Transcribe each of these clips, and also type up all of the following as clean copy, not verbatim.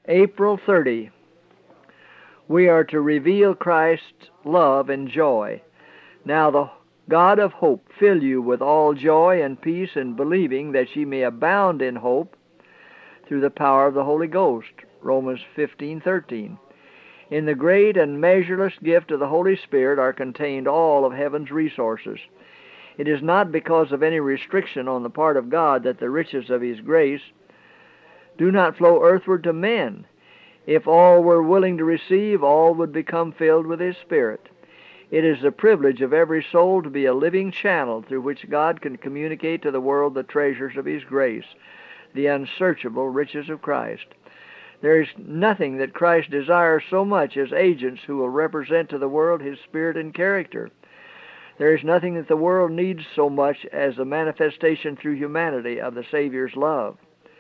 April 30. We are to reveal Christ's love and joy. Now the God of hope fill you with all joy and peace in believing, that ye may abound in hope through the power of the Holy Ghost. Romans 15:13. In the great and measureless gift of the Holy Spirit are contained all of heaven's resources. It is not because of any restriction on the part of God that the riches of His grace do not flow earthward to men. If all were willing to receive, all would become filled with His Spirit. It is the privilege of every soul to be a living channel through which God can communicate to the world the treasures of His grace, the unsearchable riches of Christ. There is nothing that Christ desires so much as agents who will represent to the world His Spirit and character. There is nothing that the world needs so much as the manifestation through humanity of the Savior's love.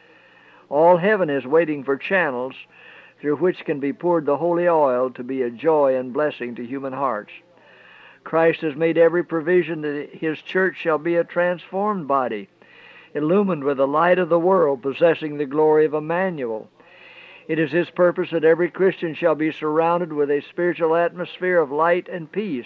All heaven is waiting for channels through which can be poured the holy oil to be a joy and blessing to human hearts. Christ has made every provision that His church shall be a transformed body, illumined with the light of the world, possessing the glory of Emmanuel. It is His purpose that every Christian shall be surrounded with a spiritual atmosphere of light and peace.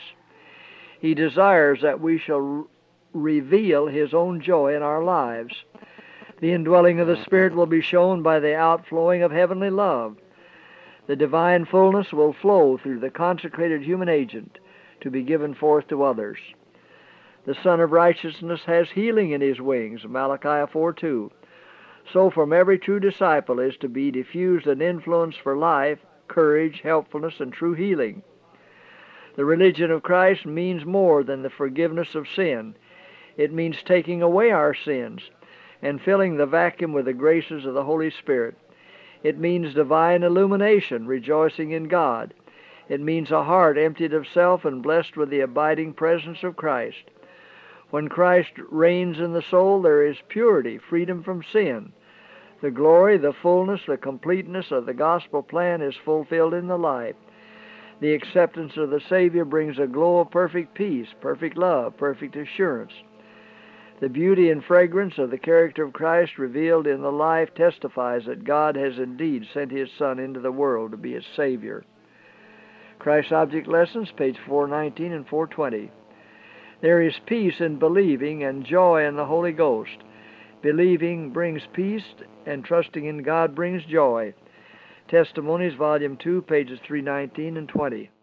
He desires that we shall reveal His own joy in our lives. The indwelling of the Spirit will be shown by the outflowing of heavenly love. The divine fullness will flow through the consecrated human agent to be given forth to others. The Son of Righteousness has healing in His wings, Malachi 4:2. So from every true disciple is to be diffused an influence for life, courage, helpfulness, and true healing. The religion of Christ means more than the forgiveness of sin. It means taking away our sins and filling the vacuum with the graces of the Holy Spirit. It means divine illumination, rejoicing in God. It means a heart emptied of self and blessed with the abiding presence of Christ. When Christ reigns in the soul, there is purity, freedom from sin. The glory, the fullness, the completeness of the gospel plan is fulfilled in the life. The acceptance of the Savior brings a glow of perfect peace, perfect love, perfect assurance. The beauty and fragrance of the character of Christ revealed in the life testifies that God has indeed sent His Son into the world to be its Savior. Christ's Object Lessons, page 419 and 420. There is peace in believing and joy in the Holy Ghost. Believing brings peace, and trusting in God brings joy. Testimonies, Volume 2, pages 319 and 20.